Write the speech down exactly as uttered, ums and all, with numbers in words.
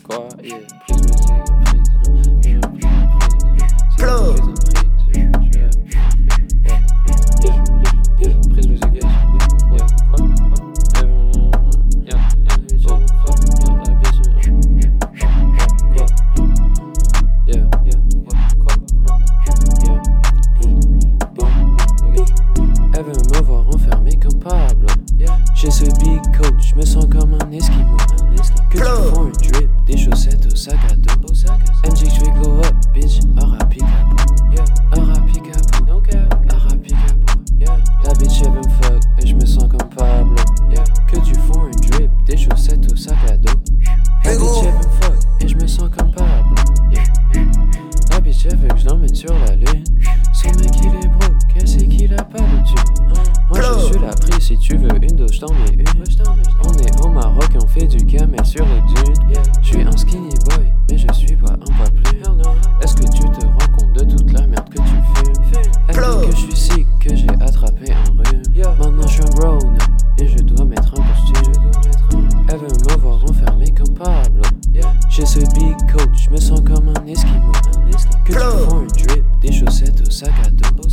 Quoi? Yeah, prise musique, prise, prise, Plug. Prise musique, yeah, yeah, quoi? Yeah, yeah, oh, fuck, yeah, la bitch, quoi? Yeah, yeah, quoi? Yeah, bon, ok. Elle veut me voir enfermé comme Pablo. J'ai ce big coat, je me sens comme un esquimau. Que tu font un drip, des chaussettes au sac à dos. M G je vais glow up, bitch, Arapi Capo. Arapi Capo, Arapi Capo. La bitch elle veut me fuck, et je me sens comme Pablo. Que tu font un drip, des chaussettes au sac à dos. La bitch elle veut me fuck, et je me sens comme Pablo. La bitch elle veut que je l'emmène sur la lune. Son mec il est broke, elle sait qu'il a pas de thune. Moi je suis la prise, si tu veux une dose, j't'en mets une. On est au Maroc et on fait du camel sur les dunes. Je suis un skinny boy, mais je suis pas un pas plus. Est-ce que tu te rends compte de toute la merde que tu fumes? Elle dit que je suis sick, que j'ai attrapé un rhume. Maintenant je suis un grown up et je dois mettre un costume. Elle veut me voir enfermé comme Pablo. J'ai ce big coat, je me sens comme un esquimau. Que tu font un drip, des chaussettes au sac à dos.